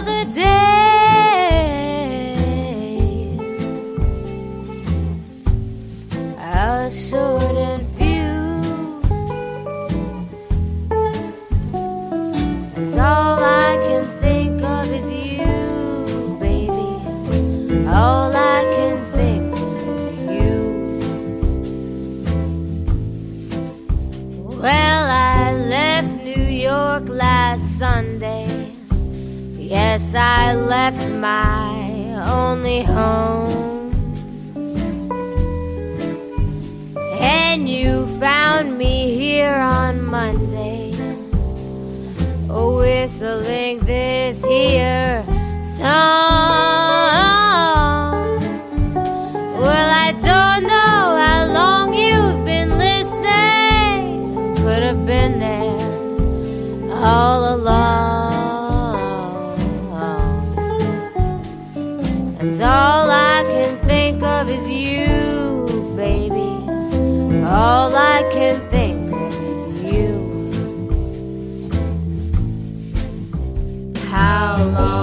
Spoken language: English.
other days are short and few, and all I can think of is you, baby. All I can think of is you. Well, I left New York last Sunday. Yes, I left my only home, and you found me here on Monday, whistling this here song. Well, I don't know how long you've been listening. Could have been there all along. And all I can think of is you, baby. All I can think of is you. How long?